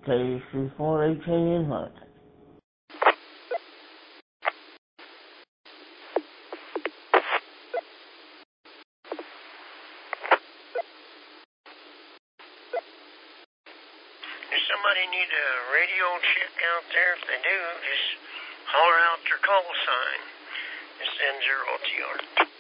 KC4HA inlet. Does somebody need a radio check out there? If they do, just holler out their call sign. It's N0TR.